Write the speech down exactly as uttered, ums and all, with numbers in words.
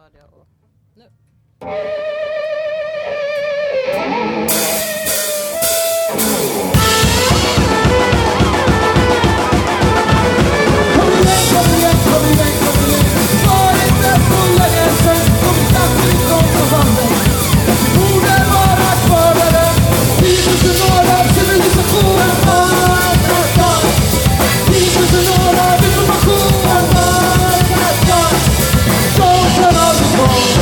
hörde jag och nu. Kom igen, kom igen, kom igen. Var inte så länge sen som vi satt i konservationen. Vi borde vara kvar där. tio tusen år av civilisationen. tio tusen år av informationen. Så kan aldrig vara.